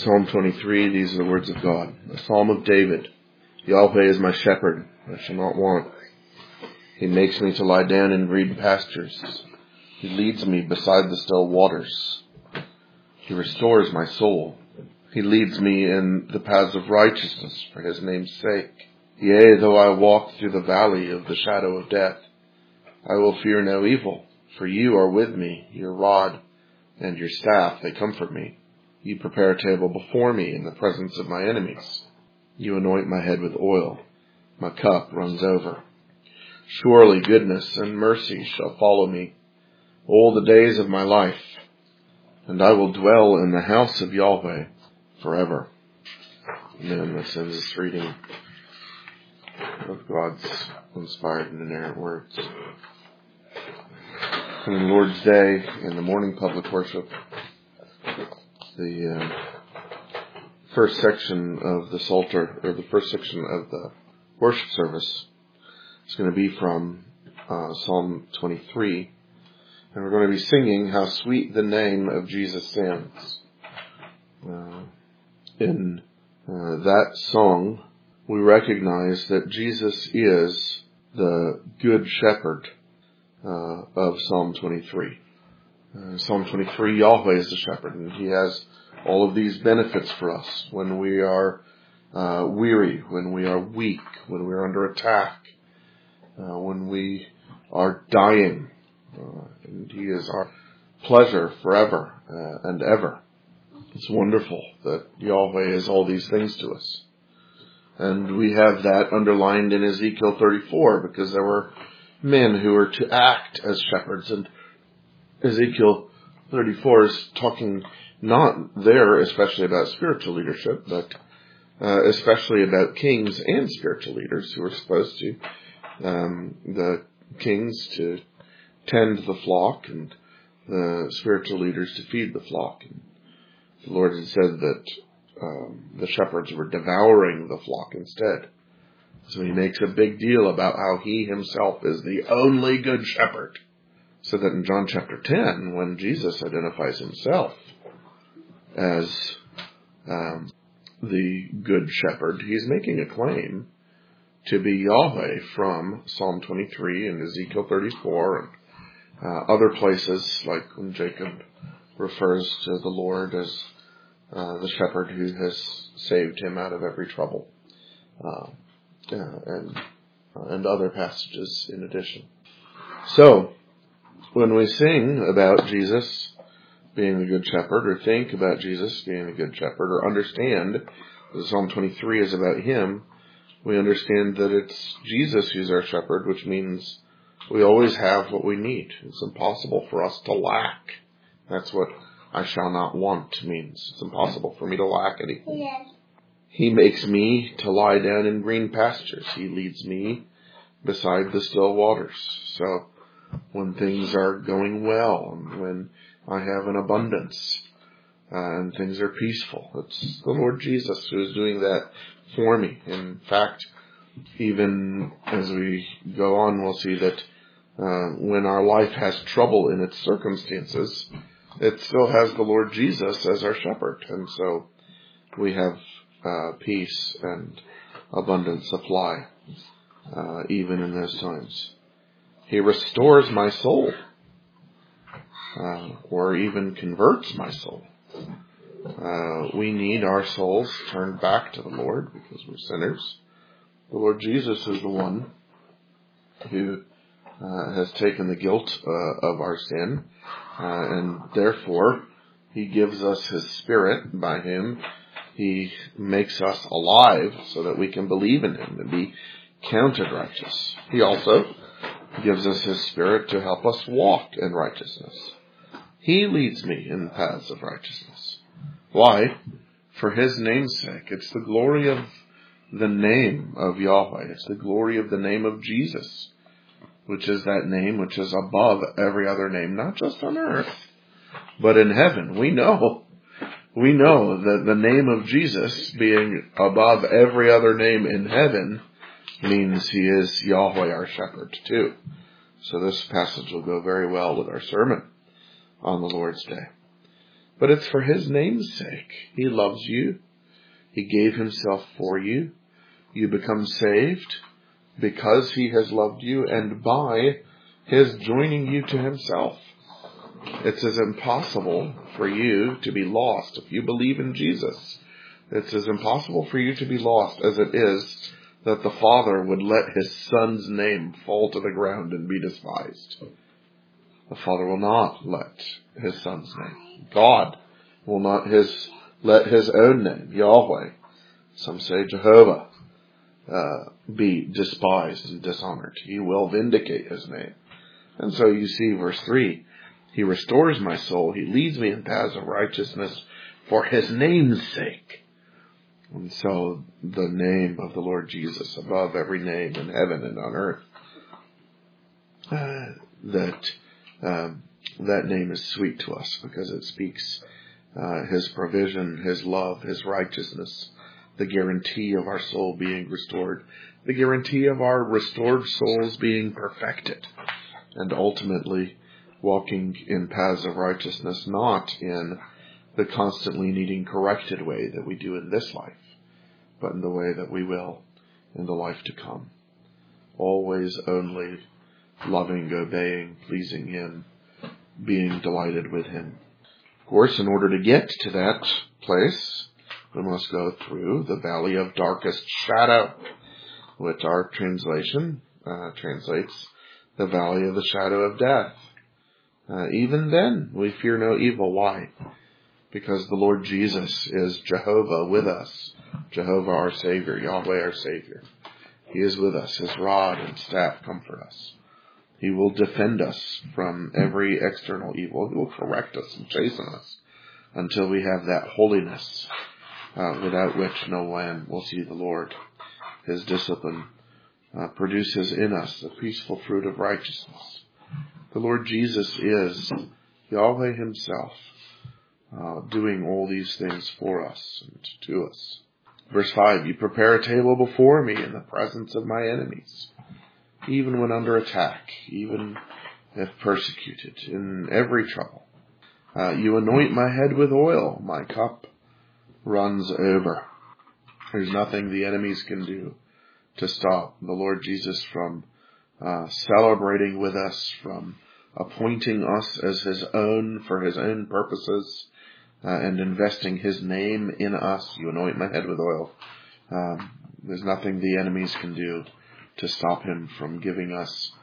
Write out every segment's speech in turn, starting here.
Psalm 23, these are the words of God. A psalm of David. Yahweh is my shepherd, I shall not want. He makes me to lie down in green pastures. He leads me beside the still waters. He restores my soul. He leads me in the paths of righteousness for his name's sake. Yea, though I walk through the valley of the shadow of death, I will fear no evil, for you are with me, your rod and your staff, they comfort me. You prepare a table before me in the presence of my enemies. You anoint my head with oil. My cup runs over. Surely goodness and mercy shall follow me all the days of my life, and I will dwell in the house of Yahweh forever. Amen. This is this reading of God's inspired and inerrant words. On the Lord's Day, in the morning public worship, the first section of the Psalter, or the first section of the worship service, is going to be from Psalm 23, and we're going to be singing "How Sweet the Name of Jesus Sounds." In that song, we recognize that Jesus is the Good Shepherd of Psalm 23. Psalm 23, Yahweh is the shepherd, and he has all of these benefits for us when we are weary, when we are weak, when we are under attack, when we are dying. And he is our pleasure forever and ever. It's wonderful that Yahweh is all these things to us. And we have that underlined in Ezekiel 34, because there were men who were to act as shepherds. And Ezekiel 34 is talking not there especially about spiritual leadership, but especially about kings and spiritual leaders who are supposed to, the kings to tend the flock and the spiritual leaders to feed the flock. And the Lord had said that the shepherds were devouring the flock instead. So he makes a big deal about how he himself is the only good shepherd. So that in John chapter 10, when Jesus identifies himself as the good shepherd, he's making a claim to be Yahweh from Psalm 23 and Ezekiel 34 and other places, like when Jacob refers to the Lord as the shepherd who has saved him out of every trouble, and other passages in addition. So, when we sing about Jesus being the good shepherd, or think about Jesus being the good shepherd, or understand that Psalm 23 is about him, we understand that it's Jesus who's our shepherd, which means we always have what we need. It's impossible for us to lack. That's what I shall not want means. It's impossible for me to lack anything. Yes. He makes me to lie down in green pastures. He leads me beside the still waters. So when things are going well, and when I have an abundance, and things are peaceful, it's the Lord Jesus who is doing that for me. In fact, even as we go on, we'll see that when our life has trouble in its circumstances, it still has the Lord Jesus as our shepherd. And so we have peace and abundant supply, even in those times. He restores my soul, or even converts my soul. We need our souls turned back to the Lord because we're sinners. The Lord Jesus is the one who has taken the guilt of our sin, and therefore he gives us his Spirit. By him he makes us alive so that we can believe in him and be counted righteous. He also gives us his Spirit to help us walk in righteousness. He leads me in the paths of righteousness. Why? For his name's sake. It's the glory of the name of Yahweh. It's the glory of the name of Jesus, which is that name which is above every other name, not just on earth, but in heaven. We know that the name of Jesus being above every other name in heaven means he is Yahweh our shepherd too. So this passage will go very well with our sermon on the Lord's Day. but it's for His name's sake. He loves you. He gave Himself for you. You become saved because He has loved you and by His joining you to Himself. It's as impossible for you to be lost if you believe in Jesus. It's as impossible for you to be lost as it is that the Father would let His Son's name fall to the ground and be despised. The Father will not let His Son's name. God will not let His own name, Yahweh, some say Jehovah, be despised and dishonored. He will vindicate His name. And so you see verse 3, He restores my soul. He leads me in paths of righteousness for His name's sake. And so the name of the Lord Jesus above every name in heaven and on earth, that name is sweet to us because it speaks His provision, His love, His righteousness, the guarantee of our soul being restored, the guarantee of our restored souls being perfected, and ultimately walking in paths of righteousness, not in the constantly needing corrected way that we do in this life, but in the way that we will in the life to come. Always only loving, obeying, pleasing Him, being delighted with Him. Of course, in order to get to that place, we must go through the valley of darkest shadow, which our translation translates the valley of the shadow of death. Even then, we fear no evil. Why? Because the Lord Jesus is Jehovah with us. Jehovah our Savior, Yahweh our Savior. He is with us. His rod and staff comfort us. He will defend us from every external evil. He will correct us and chasten us until we have that holiness without which no man will see the Lord. His discipline produces in us the peaceful fruit of righteousness. The Lord Jesus is Yahweh Himself, doing all these things for us and to us. Verse 5, You prepare a table before me in the presence of my enemies. Even when under attack, even if persecuted, in every trouble. You anoint my head with oil, my cup runs over. There's nothing the enemies can do to stop the Lord Jesus from celebrating with us, from appointing us as His own for His own purposes, and investing His name in us. You anoint my head with oil. There's nothing the enemies can do to stop Him from giving us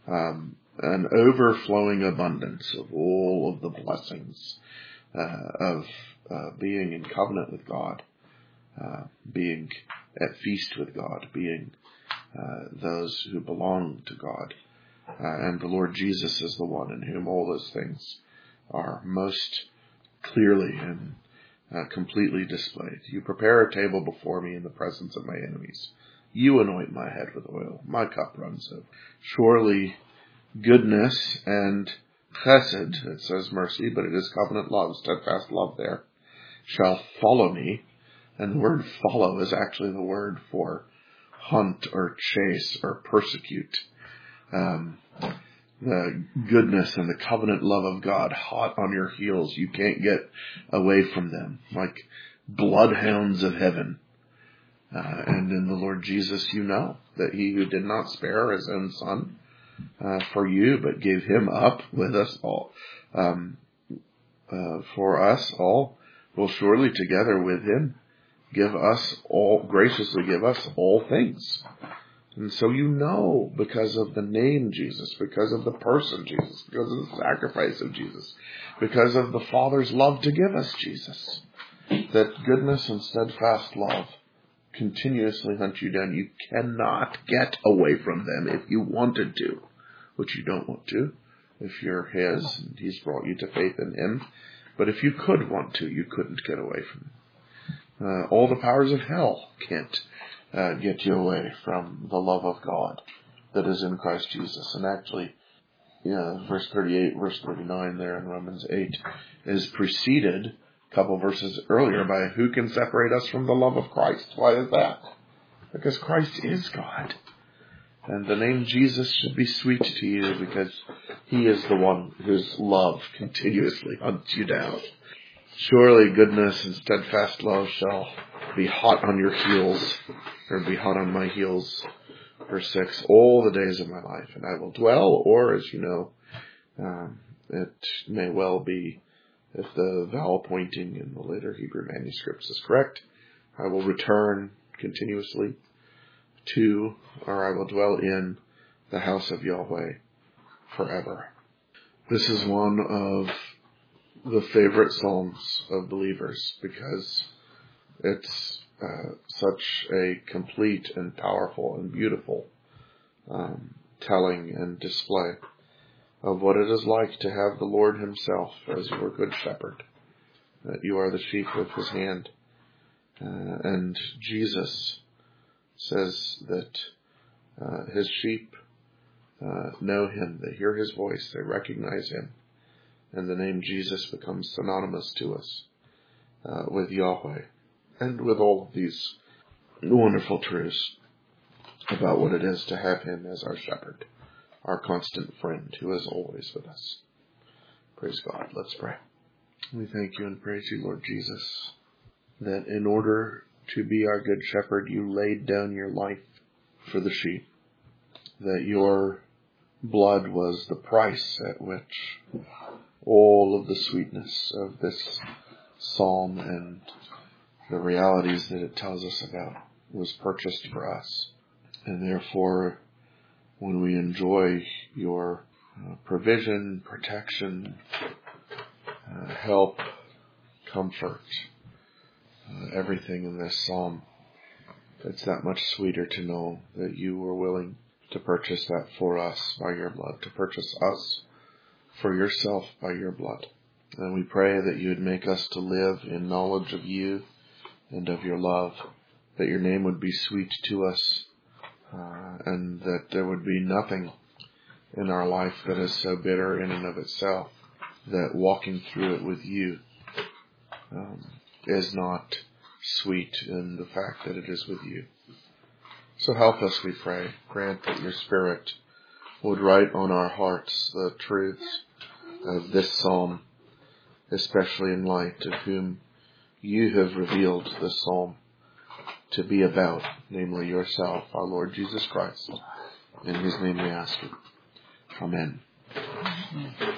an overflowing abundance of all of the blessings of being in covenant with God, being at feast with God, being those who belong to God. And the Lord Jesus is the one in whom all those things are most clearly and completely displayed. You prepare a table before me in the presence of my enemies. You anoint my head with oil. My cup runs over. Surely goodness and chesed, it says mercy, but it is covenant love, steadfast love there, shall follow me. And the word follow is actually the word for hunt or chase or persecute. The goodness and the covenant love of God hot on your heels. You can't get away from them, like bloodhounds of heaven. And in the Lord Jesus, you know that He who did not spare His own Son for you, but gave Him up with us all, for us all, will surely together with Him graciously give us all things. And so you know, because of the name Jesus, because of the person Jesus, because of the sacrifice of Jesus, because of the Father's love to give us Jesus, that goodness and steadfast love continuously hunt you down. You cannot get away from them if you wanted to, which you don't want to, if you're His and He's brought you to faith in Him. But if you could want to, you couldn't get away from Him. All the powers of hell can't get you away from the love of God that is in Christ Jesus. And actually, verse 38, verse 39 there in Romans 8 is preceded a couple verses earlier by who can separate us from the love of Christ. Why is that? Because Christ is God. And the name Jesus should be sweet to you because He is the one whose love continuously hunts you down. Surely goodness and steadfast love shall be hot on your heels, or be hot on my heels. Verse 6, all the days of my life, and I will dwell, or as you know, it may well be, if the vowel pointing in the later Hebrew manuscripts is correct, I will return continuously to, or I will dwell in the house of Yahweh forever. This is one of the favorite psalms of believers because it's such a complete and powerful and beautiful telling and display of what it is like to have the Lord himself as your good shepherd, that you are the sheep of his hand. And Jesus says that his sheep know him, they hear his voice, they recognize him, and the name Jesus becomes synonymous to us with Yahweh and with all of these wonderful truths about what it is to have him as our shepherd, our constant friend who is always with us. Praise God. Let's pray. We thank you and praise you, Lord Jesus, that in order to be our good shepherd, you laid down your life for the sheep, that your blood was the price at which all of the sweetness of this psalm and the realities that it tells us about was purchased for us. And therefore, when we enjoy your provision, protection, help, comfort, everything in this psalm, it's that much sweeter to know that you were willing to purchase that for us by your blood, to purchase us for yourself by your blood. And we pray that you would make us to live in knowledge of you and of your love, that your name would be sweet to us, and that there would be nothing in our life that is so bitter in and of itself that walking through it with you is not sweet in the fact that it is with you. So help us, we pray. Grant that your Spirit would write on our hearts the truths of this psalm, especially in light of whom you have revealed this psalm to be about, namely yourself, our Lord Jesus Christ. In his name we ask it. Amen.